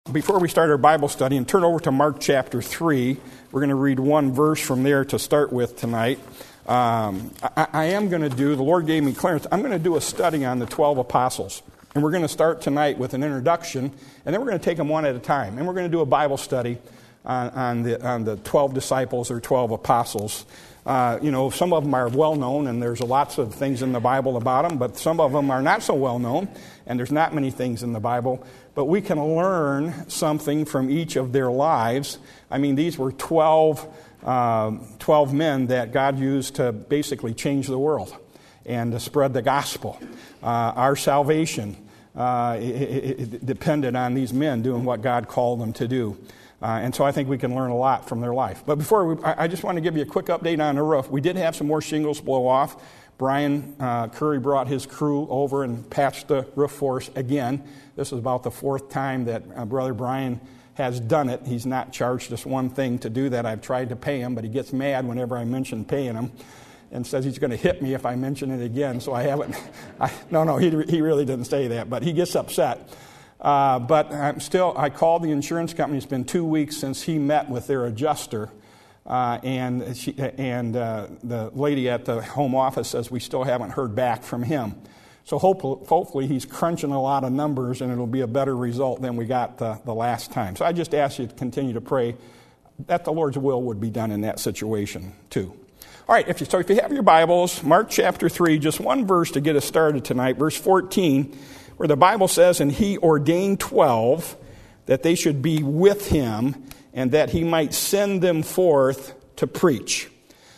Before we start our Bible study and turn over to Mark chapter 3, we're going to read one verse from there to start with tonight. I am going to the Lord gave me clearance, I'm going to do a study on the 12 apostles. And we're going to start tonight with an introduction, and then we're going to take them one at a time. And we're going to do a Bible study on the 12 disciples or 12 apostles. Some of them are well known, and there's lots of things in the Bible about them, but some of them are not so well known, and there's not many things in the Bible. But we can learn something from each of their lives. I mean, these were 12 men that God used to basically change the world and to spread the gospel. Our salvation it depended on these men doing what God called them to do. And so I think we can learn a lot from their life. But I just want to give you a quick update on the roof. We did have some more shingles blow off. Brian Curry brought his crew over and patched the roof for us again. This is about the fourth time that Brother Brian has done it. He's not charged us one thing to do that. I've tried to pay him, but he gets mad whenever I mention paying him and says he's going to hit me if I mention it again. So I haven't. He really didn't say that, but he gets upset. But I called the insurance company. It's been 2 weeks since he met with their adjuster. And the lady at the home office says we still haven't heard back from him. So hopefully he's crunching a lot of numbers and it'll be a better result than we got the last time. So I just ask you to continue to pray that the Lord's will would be done in that situation too. All right, if you have your Bibles, Mark chapter 3, just one verse to get us started tonight, verse 14, where the Bible says, "And he ordained 12 that they should be with him, and that he might send them forth to preach."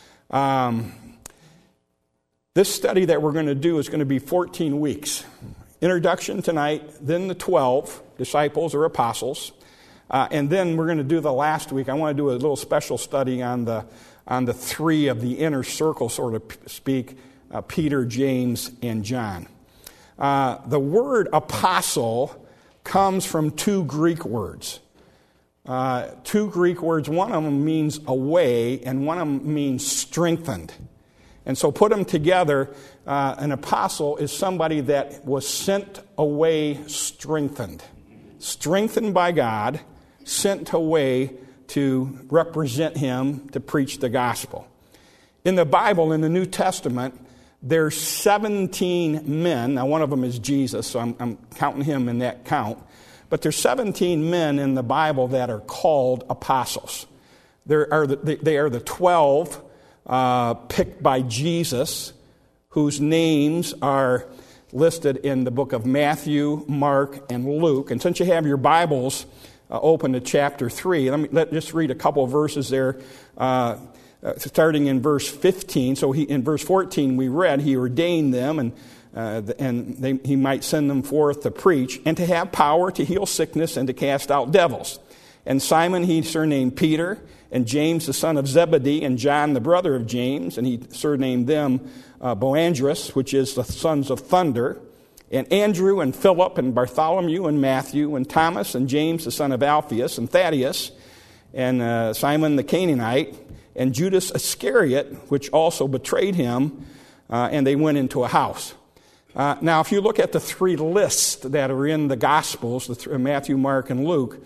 This study that we're going to do is going to be 14 weeks. Introduction tonight, then the 12 disciples or apostles, and then we're going to do the last week. I want to do a little special study on the three of the inner circle, so to speak, Peter, James, and John. The word apostle comes from two Greek words. One of them means away, and one of them means strengthened. And so put them together, an apostle is somebody that was sent away strengthened. Strengthened by God, sent away to represent him, to preach the gospel. In the Bible, in the New Testament, there's 17 men. Now, one of them is Jesus, so I'm counting him in that count. But there's 17 men in the Bible that are called apostles. They are the 12 picked by Jesus, whose names are listed in the book of Matthew, Mark, and Luke. And since you have your Bibles open to chapter 3, let just read a couple of verses there, starting in verse 15. So in verse 14 we read, he ordained them, he might send them forth to preach, and to have power to heal sickness and to cast out devils. And Simon he surnamed Peter, and James the son of Zebedee, and John the brother of James, and he surnamed them Boanerges, which is the sons of thunder, and Andrew and Philip and Bartholomew and Matthew and Thomas and James the son of Alphaeus and Thaddeus, and Simon the Canaanite, and Judas Iscariot, which also betrayed him, and they went into a house. Now, if you look at the three lists that are in the Gospels, Matthew, Mark, and Luke,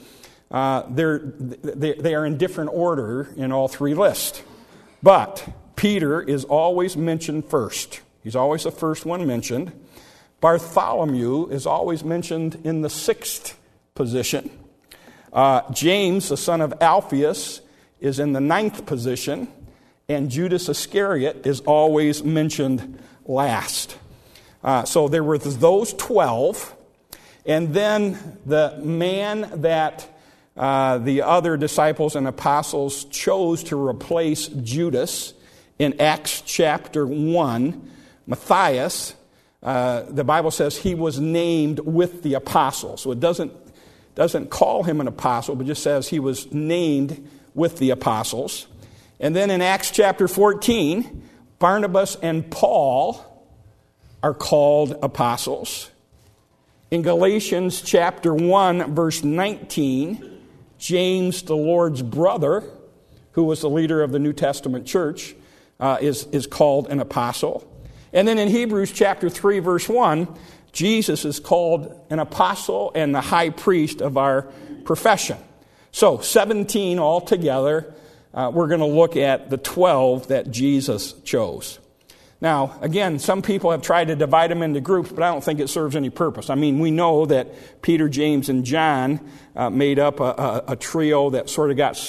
they are in different order in all three lists. But Peter is always mentioned first. He's always the first one mentioned. Bartholomew is always mentioned in the sixth position. James, the son of Alphaeus, is in the ninth position. And Judas Iscariot is always mentioned last. So there were those 12. And then the man that the other disciples and apostles chose to replace Judas in Acts chapter 1, Matthias, the Bible says he was named with the apostles. So it doesn't call him an apostle, but just says he was named with the apostles. And then in Acts chapter 14, Barnabas and Paul are called apostles. In Galatians chapter 1, verse 19, James, the Lord's brother, who was the leader of the New Testament church, is called an apostle. And then in Hebrews chapter 3, verse 1, Jesus is called an apostle and the high priest of our profession. So 17 altogether. We're going to look at the 12 that Jesus chose. Now, again, some people have tried to divide them into groups, but I don't think it serves any purpose. I mean, we know that Peter, James, and John made up a trio that sort of got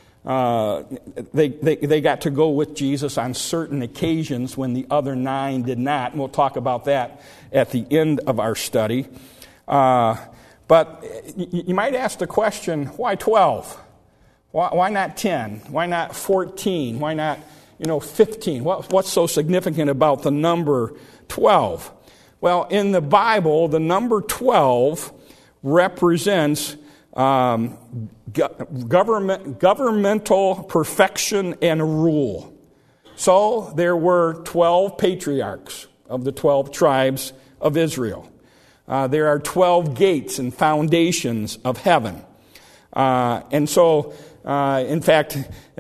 they got to go with Jesus on certain occasions when the other 9 did not. And we'll talk about that at the end of our study. But you might ask the question, why 12? Why not 10? Why not 14? Why not 15? What's so significant about the number 12? Well, in the Bible, the number 12 represents governmental perfection and rule. So there were 12 patriarchs of the 12 tribes of Israel. There are 12 gates and foundations of heaven. And so, in fact,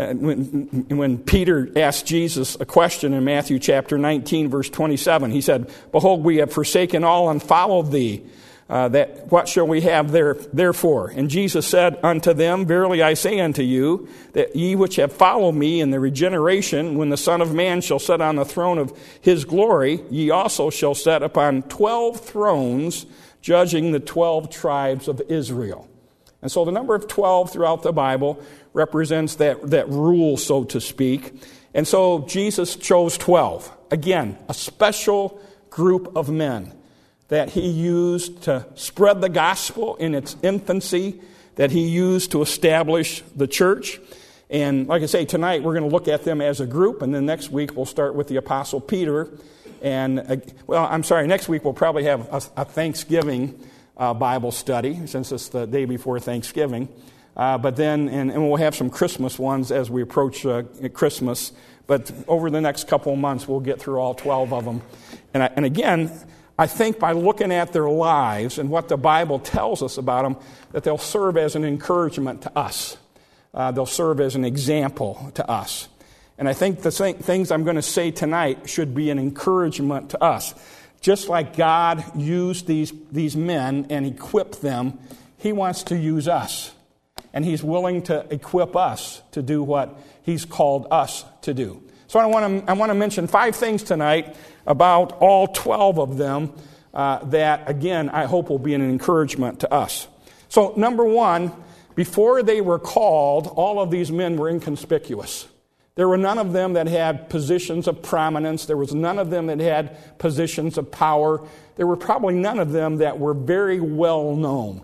when Peter asked Jesus a question in Matthew chapter 19, verse 27, he said, "Behold, we have forsaken all and followed thee. What shall we have therefore?" And Jesus said unto them, "Verily I say unto you, that ye which have followed me in the regeneration, when the Son of Man shall sit on the throne of his glory, ye also shall sit upon 12 thrones, judging the 12 tribes of Israel." And so the number of 12 throughout the Bible represents that rule, so to speak. And so Jesus chose 12. Again, a special group of men that he used to spread the gospel in its infancy, that he used to establish the church. And like I say, tonight we're going to look at them as a group, and then next week we'll start with the Apostle Peter. And, next week we'll probably have a Thanksgiving Bible study, since it's the day before Thanksgiving. But then, and we'll have some Christmas ones as we approach Christmas. But over the next couple of months, we'll get through all 12 of them. And again, I think by looking at their lives and what the Bible tells us about them, that they'll serve as an encouragement to us. They'll serve as an example to us. And I think the things I'm going to say tonight should be an encouragement to us. Just like God used these men and equipped them, he wants to use us. And he's willing to equip us to do what he's called us to do. So I want to mention 5 things tonight about all 12 of them that, again, I hope will be an encouragement to us. So number 1, before they were called, all of these men were inconspicuous. There were none of them that had positions of prominence. There was none of them that had positions of power. There were probably none of them that were very well known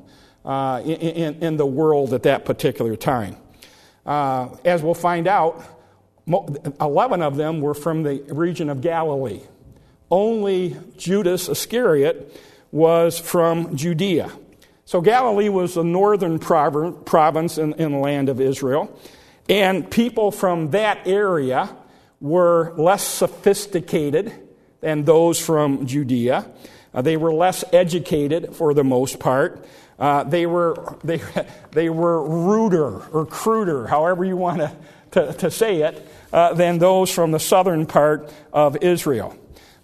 in the world at that particular time. As we'll find out, 11 of them were from the region of Galilee. Only Judas Iscariot was from Judea. So Galilee was the northern province in the land of Israel. And people from that area were less sophisticated than those from Judea. They were less educated for the most part. They were ruder or cruder, however you want to say it, than those from the southern part of Israel.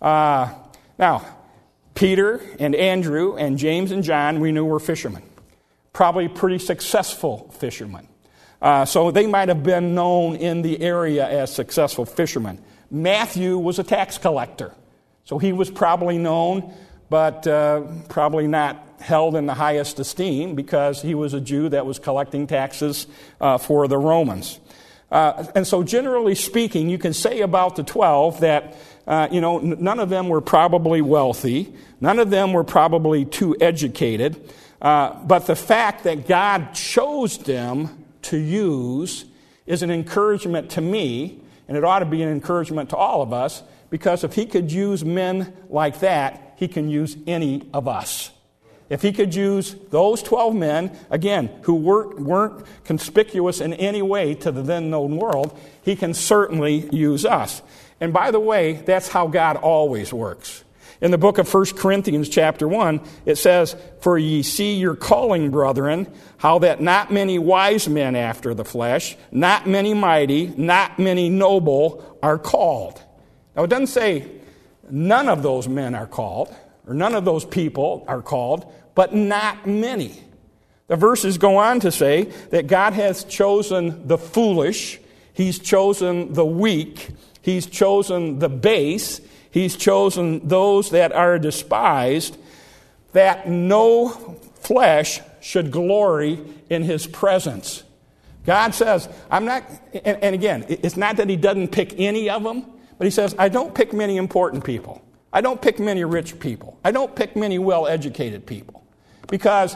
Now, Peter and Andrew and James and John, we knew were fishermen. Probably pretty successful fishermen. So they might have been known in the area as successful fishermen. Matthew was a tax collector. So he was probably known, but probably not held in the highest esteem because he was a Jew that was collecting taxes for the Romans. And so generally speaking, you can say about the 12 that, none of them were probably wealthy. None of them were probably too educated. But the fact that God chose them to use is an encouragement to me, and it ought to be an encouragement to all of us, because if he could use men like that, he can use any of us. If he could use those 12 men, again, who weren't conspicuous in any way to the then known world, he can certainly use us. And by the way, that's how God always works. In the book of 1 Corinthians chapter 1, it says, "For ye see your calling, brethren, how that not many wise men after the flesh, not many mighty, not many noble are called." Now it doesn't say none of those men are called. or none of those people are called, but not many. The verses go on to say that God has chosen the foolish, He's chosen the weak, He's chosen the base, He's chosen those that are despised, that no flesh should glory in His presence. God says, I'm not, and again, it's not that He doesn't pick any of them, but He says, I don't pick many important people. I don't pick many rich people. I don't pick many well-educated people. Because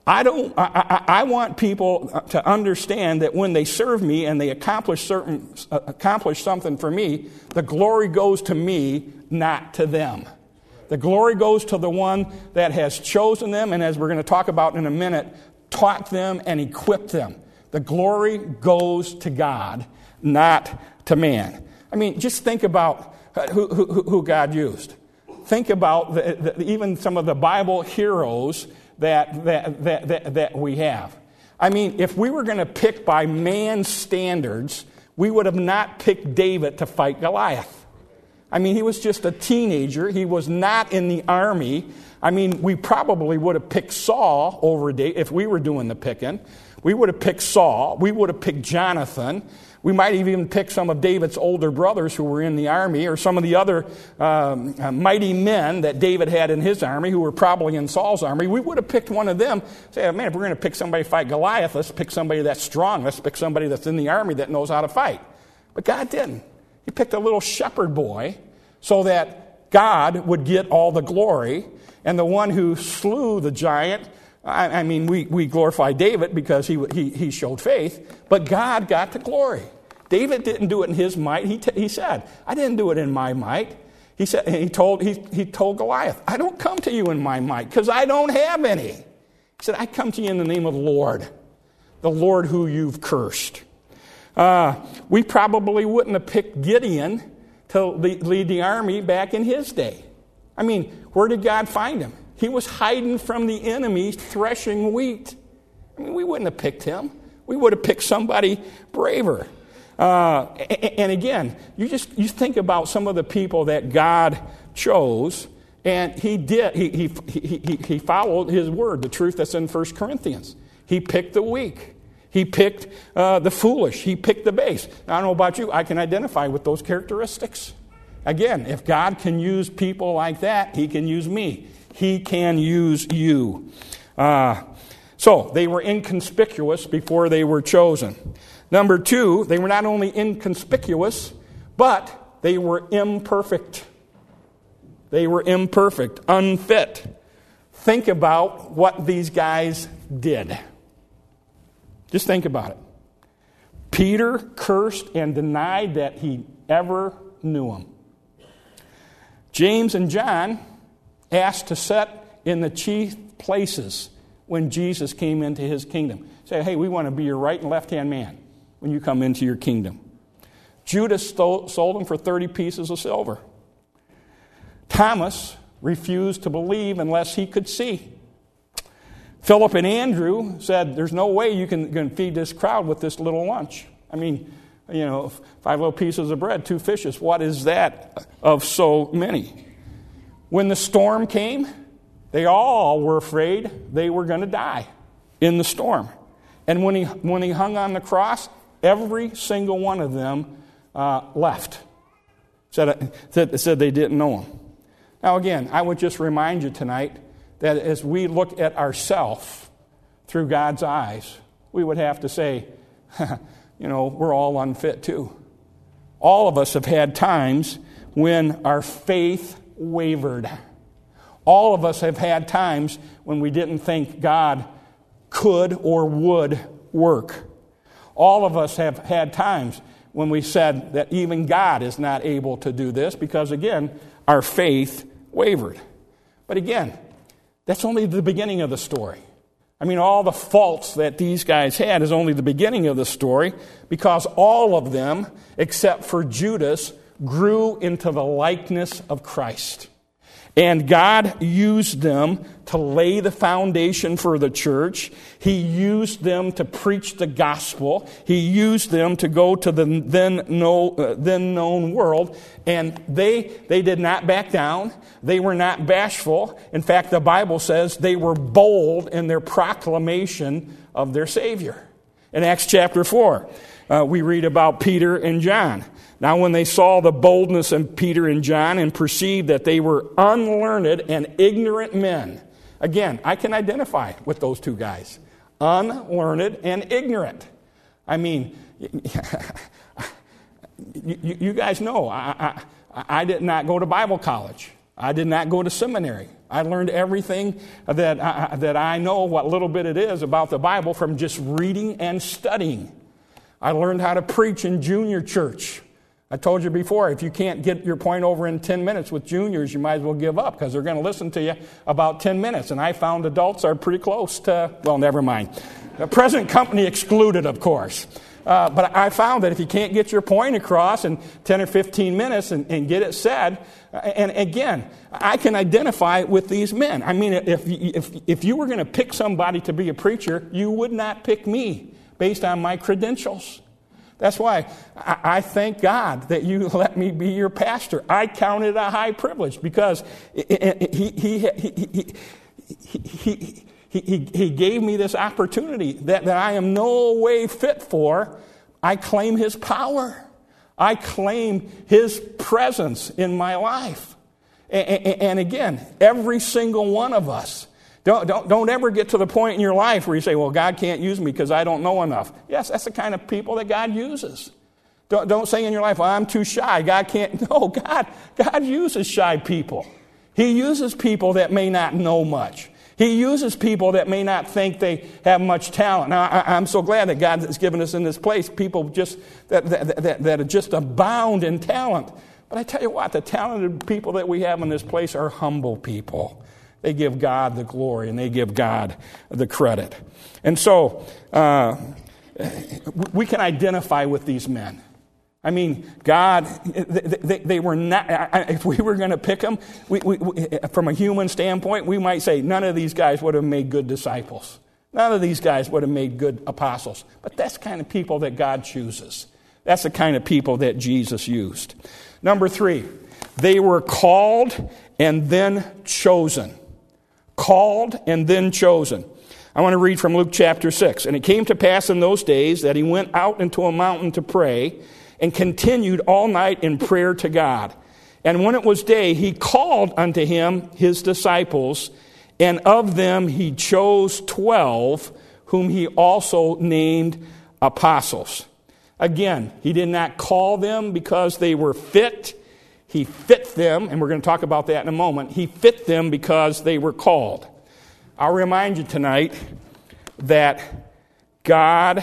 I want people to understand that when they serve me and they accomplish something for me, the glory goes to me, not to them. The glory goes to the one that has chosen them, and as we're going to talk about in a minute, taught them and equipped them. The glory goes to God, not to man. I mean, just think about who God used. Think about even some of the Bible heroes that we have. I mean, if we were going to pick by man's standards, we would have not picked David to fight Goliath. I mean, he was just a teenager. He was not in the army. I mean, we probably would have picked Saul over David if we were doing the picking. We would have picked Saul. We would have picked Jonathan. We might have even picked some of David's older brothers who were in the army, or some of the other mighty men that David had in his army who were probably in Saul's army. We would have picked one of them. Say, oh, man, if we're going to pick somebody to fight Goliath, let's pick somebody that's strong. Let's pick somebody that's in the army that knows how to fight. But God didn't. He picked a little shepherd boy so that God would get all the glory, and the one who slew the giant, I mean, we glorify David because he showed faith, but God got the glory. David didn't do it in his might. He said, I didn't do it in my might. He said, and he told Goliath, I don't come to you in my might because I don't have any. He said, I come to you in the name of the Lord who you've cursed. We probably wouldn't have picked Gideon to lead the army back in his day. I mean, where did God find him? He was hiding from the enemy, threshing wheat. I mean, we wouldn't have picked him. We would have picked somebody braver. And again, you think about some of the people that God chose, and He did. He followed His word, the truth that's in 1 Corinthians. He picked the weak. He picked the foolish. He picked the base. Now, I don't know about you. I can identify with those characteristics. Again, if God can use people like that, He can use me. He can use you. So, they were inconspicuous before they were chosen. Number two, they were not only inconspicuous, but they were imperfect. They were imperfect, unfit. Think about what these guys did. Just think about it. Peter cursed and denied that he ever knew him. James and John asked to sit in the chief places when Jesus came into His kingdom. Say, hey, we want to be your right and left-hand man when you come into your kingdom. Judas sold him for 30 pieces of silver. Thomas refused to believe unless he could see. Philip and Andrew said, there's no way you can feed this crowd with this little lunch. I mean, 5 little pieces of bread, 2 fishes. What is that of so many? When the storm came, they all were afraid they were going to die in the storm. And when he hung on the cross, every single one of them left. Said they didn't know him. Now again, I would just remind you tonight that as we look at ourselves through God's eyes, we would have to say, we're all unfit too. All of us have had times when our faith wavered. All of us have had times when we didn't think God could or would work. All of us have had times when we said that even God is not able to do this because, again, our faith wavered. But again, that's only the beginning of the story. I mean, all the faults that these guys had is only the beginning of the story because all of them, except for Judas, grew into the likeness of Christ. And God used them to lay the foundation for the church. He used them to preach the gospel. He used them to go to the then known world. And they did not back down. They were not bashful. In fact, the Bible says they were bold in their proclamation of their Savior. In Acts chapter 4, we read about Peter and John. Now when they saw the boldness of Peter and John and perceived that they were unlearned and ignorant men. Again, I can identify with those two guys. Unlearned and ignorant. I mean, you guys know, I did not go to Bible college. I did not go to seminary. I learned everything that I know, what little bit it is about the Bible, from just reading and studying. I learned how to preach in junior church. I told you before, if you can't get your point over in 10 minutes with juniors, you might as well give up, because they're going to listen to you about 10 minutes. And I found adults are pretty close to, well, never mind. The present company excluded, of course. But I found that if you can't get your point across in 10 or 15 minutes and get it said, and again, I can identify with these men. I mean, if you were going to pick somebody to be a preacher, you would not pick me based on my credentials. That's why I thank God that you let me be your pastor. I count it a high privilege, because he gave me this opportunity that I am no way fit for. I claim his power. I claim his presence in my life. And again, every single one of us. Don't ever get to the point in your life where you say, well, God can't use me because I don't know enough. Yes, that's the kind of people that God uses. Don't say in your life, well, I'm too shy. God can't. No, God uses shy people. He uses people that may not know much. He uses people that may not think they have much talent. Now, I'm so glad that God has given us in this place people just that just abound in talent. But I tell you what, the talented people that we have in this place are humble people. They give God the glory and they give God the credit. And so we can identify with these men. I mean, God, they were not, if we were going to pick them, we, from a human standpoint, we might say none of these guys would have made good disciples. None of these guys would have made good apostles. But that's the kind of people that God chooses. That's the kind of people that Jesus used. Number 3, they were called and then chosen. Called and then chosen. I want to read from Luke chapter 6. And it came to pass in those days that he went out into a mountain to pray, and continued all night in prayer to God. And when it was day, he called unto him his disciples, and of them he chose 12, whom he also named apostles. Again, he did not call them because they were fit. He fit them, and we're going to talk about that in a moment. He fit them because they were called. I'll remind you tonight that God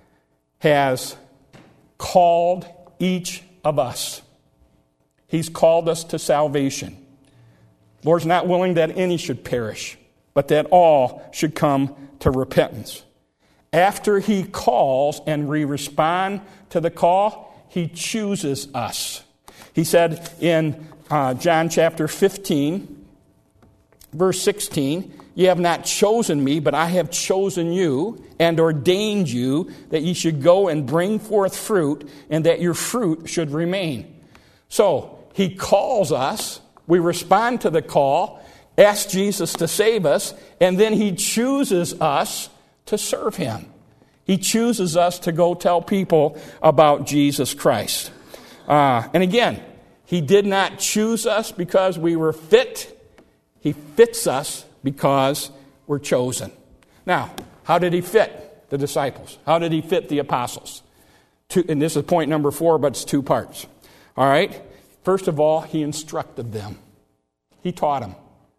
has called each of us. He's called us to salvation. The Lord's not willing that any should perish, but that all should come to repentance. After he calls and we respond to the call, he chooses us. He said in John chapter 15, verse 16, "Ye have not chosen me, but I have chosen you and ordained you that ye should go and bring forth fruit, and that your fruit should remain." So he calls us, we respond to the call, ask Jesus to save us, and then he chooses us to serve him. He chooses us to go tell people about Jesus Christ. And again, he did not choose us because we were fit. He fits us because we're chosen. Now, how did he fit the disciples? How did he fit the apostles? And this is point number 4, but it's 2 parts. All right? First of all, he instructed them. He taught them.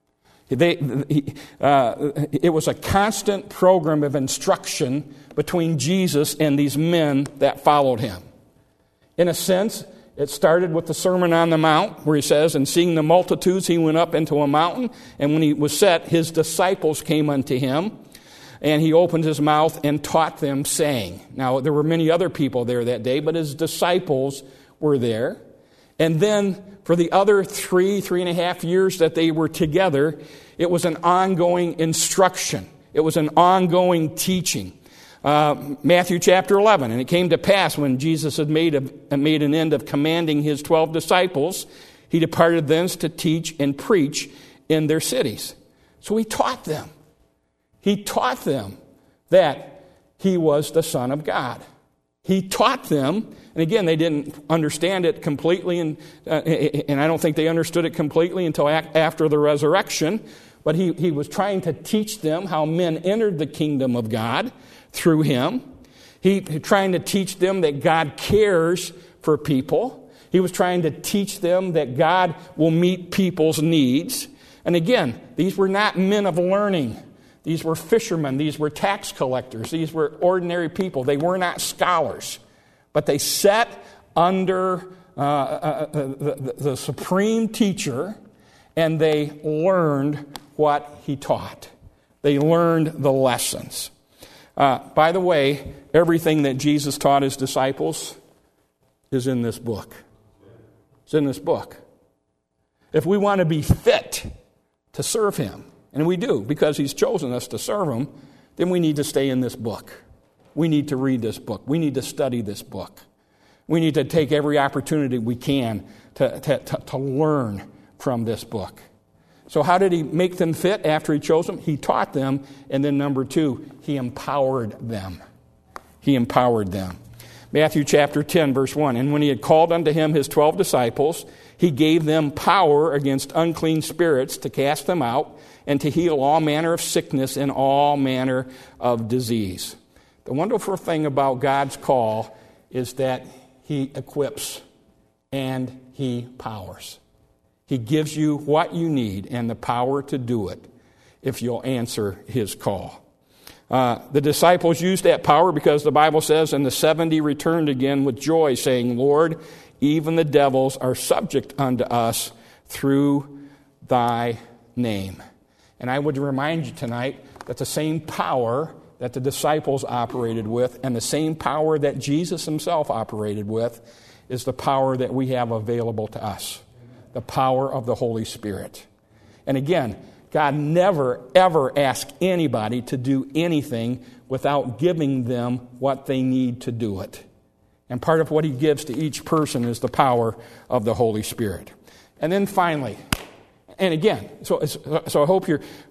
It was a constant program of instruction between Jesus and these men that followed him. In a sense, it started with the Sermon on the Mount, where he says, "And seeing the multitudes, he went up into a mountain. And when he was set, his disciples came unto him. And he opened his mouth and taught them, saying." Now, there were many other people there that day, but his disciples were there. And then for the other 3.5 years that they were together, it was an ongoing instruction. It was an ongoing teaching. Matthew chapter 11, and it came to pass when Jesus had made an end of commanding his 12 disciples, he departed thence to teach and preach in their cities. So he taught them. He taught them that he was the Son of God. He taught them, and again, they didn't understand it completely, and I don't think they understood it completely until after the resurrection, but he was trying to teach them how men entered the kingdom of God through him. He trying to teach them that God cares for people. He was trying to teach them that God will meet people's needs. And again, these were not men of learning. These were fishermen. These were tax collectors. These were ordinary people. They were not scholars. But they sat under the supreme teacher, and they learned what he taught. They learned the lessons. By the way, everything that Jesus taught his disciples is in this book. It's in this book. If we want to be fit to serve him, and we do because he's chosen us to serve him, then we need to stay in this book. We need to read this book. We need to study this book. We need to take every opportunity we can to learn from this book. So how did he make them fit after he chose them? He taught them, and then number 2, he empowered them. He empowered them. Matthew chapter 10, verse 1, and when he had called unto him his 12 disciples, he gave them power against unclean spirits to cast them out and to heal all manner of sickness and all manner of disease. The wonderful thing about God's call is that he equips and he powers. He gives you what you need and the power to do it if you'll answer his call. The disciples used that power because the Bible says, and the 70 returned again with joy, saying, Lord, even the devils are subject unto us through thy name. And I would remind you tonight that the same power that the disciples operated with and the same power that Jesus himself operated with is the power that we have available to us. The power of the Holy Spirit. And again, God never, ever asks anybody to do anything without giving them what they need to do it. And part of what he gives to each person is the power of the Holy Spirit. And then finally, and again, so I hope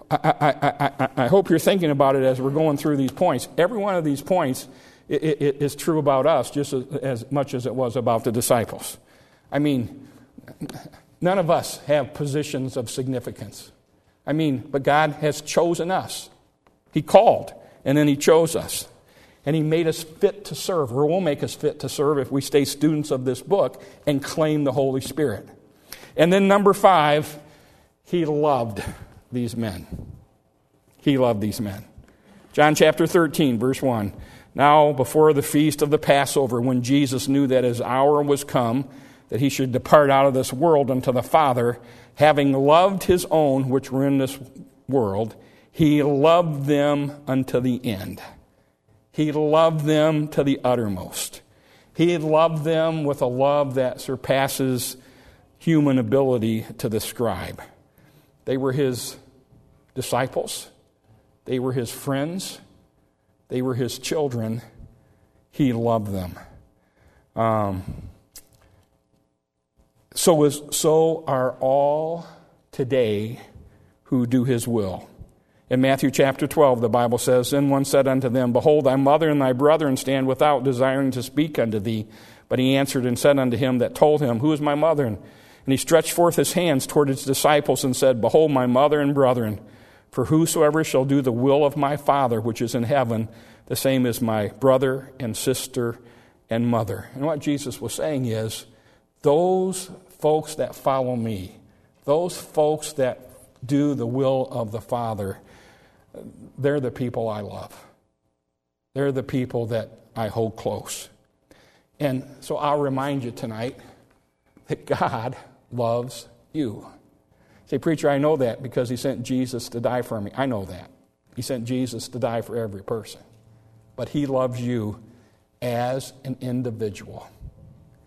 I hope you're thinking about it as we're going through these points. Every one of these points is true about us just as much as it was about the disciples. I mean, none of us have positions of significance. But God has chosen us. He called, and then he chose us. And he made us fit to serve, or will make us fit to serve if we stay students of this book and claim the Holy Spirit. And then number 5, he loved these men. He loved these men. John chapter 13, verse 1. Now, before the feast of the Passover, when Jesus knew that his hour was come, that he should depart out of this world unto the Father, having loved his own which were in this world, he loved them unto the end. He loved them to the uttermost. He loved them with a love that surpasses human ability to describe. They were his disciples. They were his friends. They were his children. He loved them. So are all today who do his will. In Matthew chapter 12, the Bible says, Then one said unto them, Behold, thy mother and thy brethren stand without, desiring to speak unto thee. But he answered and said unto him that told him, Who is my mother? And he stretched forth his hands toward his disciples and said, Behold, my mother and brethren. For whosoever shall do the will of my Father which is in heaven, the same is my brother and sister and mother. And what Jesus was saying is, those folks that follow me, those folks that do the will of the Father, they're the people I love. They're the people that I hold close. And so I'll remind you tonight that God loves you. Say, preacher, I know that because he sent Jesus to die for me. I know that. He sent Jesus to die for every person. But he loves you as an individual.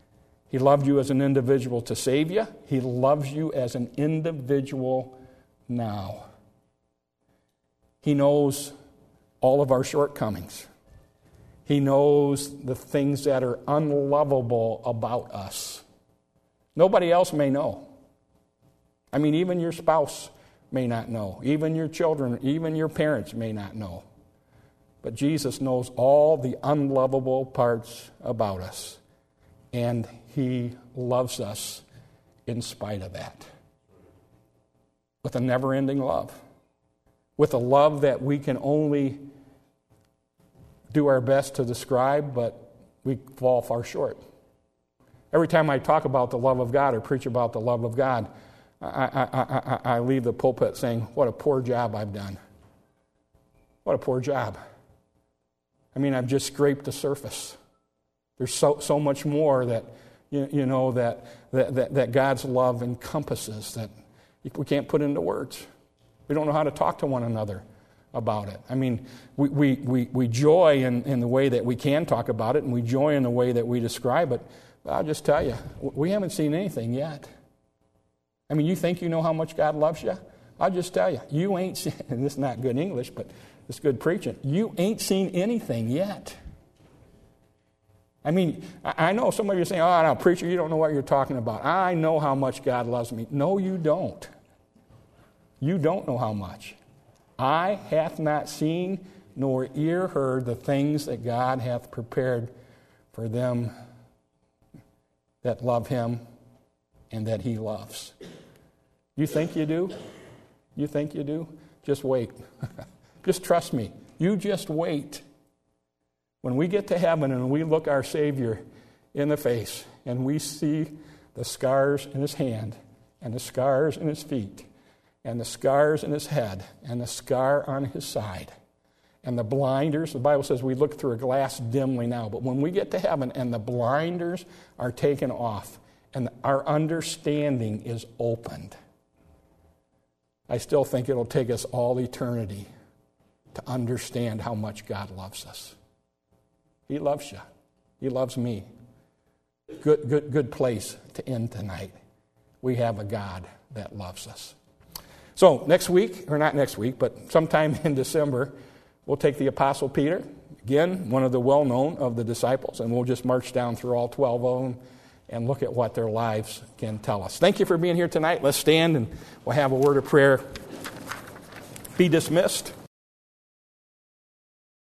He loved you as an individual to save you. He loves you as an individual now. He knows all of our shortcomings. He knows the things that are unlovable about us. Nobody else may know. I mean, even your spouse may not know. Even your children, even your parents may not know. But Jesus knows all the unlovable parts about us. And He loves us in spite of that. With a never-ending love. With a love that we can only do our best to describe, but we fall far short. Every time I talk about the love of God or preach about the love of God, I leave the pulpit saying, what a poor job I've done. What a poor job. I mean, I've just scraped the surface. There's so much more that, that God's love encompasses that we can't put into words. We don't know how to talk to one another about it. I mean, we joy in the way that we can talk about it, and we joy in the way that we describe it. But I'll just tell you, we haven't seen anything yet. I mean, you think you know how much God loves you? I'll just tell you, you ain't seen, and this is not good English, but it's good preaching, you ain't seen anything yet. I mean, I know some of you are saying, oh, no, preacher, you don't know what you're talking about. I know how much God loves me. No, you don't. You don't know how much. Eye hath not seen, nor ear heard the things that God hath prepared for them that love Him and that He loves. You think you do? You think you do? Just wait. Just trust me. You just wait. When we get to heaven and we look our Savior in the face and we see the scars in His hand and the scars in His feet and the scars in His head and the scar on His side and the blinders, the Bible says we look through a glass dimly now, but when we get to heaven and the blinders are taken off and our understanding is opened, I still think it'll take us all eternity to understand how much God loves us. He loves you. He loves me. Good place to end tonight. We have a God that loves us. So next week, or not next week, but sometime in December, we'll take the Apostle Peter, again, one of the well-known of the disciples, and we'll just march down through all 12 of them and look at what their lives can tell us. Thank you for being here tonight. Let's stand and we'll have a word of prayer. Be dismissed.